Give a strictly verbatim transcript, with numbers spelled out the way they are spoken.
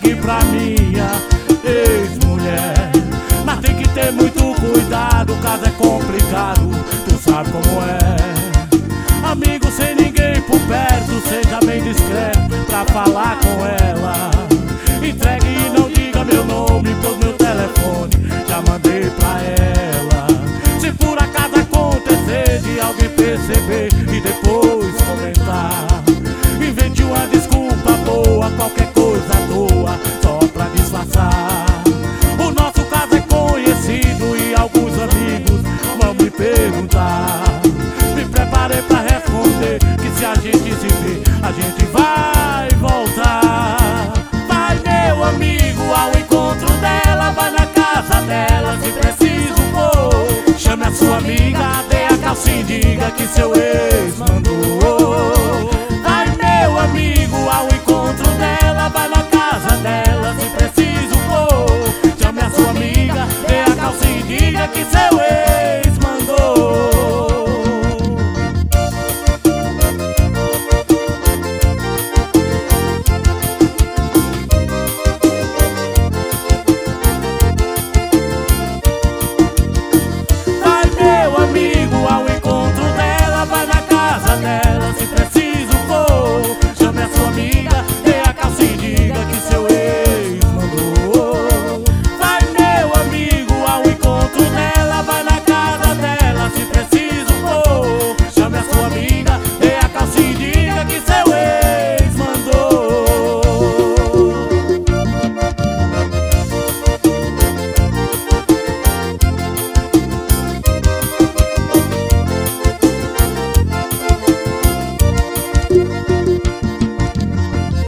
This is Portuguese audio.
ligue pra minha ex-mulher. Mas tem que ter muito cuidado, o caso é complicado, tu sabe como é. Amigo sem ninguém por perto, seja bem discreto pra falar com ela. Entregue e não diga meu nome, pois meu telefone já mandei pra ela. Se por acaso acontecer de alguém perceber e depois comentar, invente uma desculpa boa, qualquer coisa à toa, só pra disfarçar. O nosso caso é conhecido e alguns amigos vão me perguntar. Me preparei pra responder que se a gente se vê, a gente vai voltar. Vai meu amigo ao encontro dela, vai na casa dela se preciso for. Chame a sua amiga, dê a calcinha e diga que seu ex mandou. Vai meu amigo ao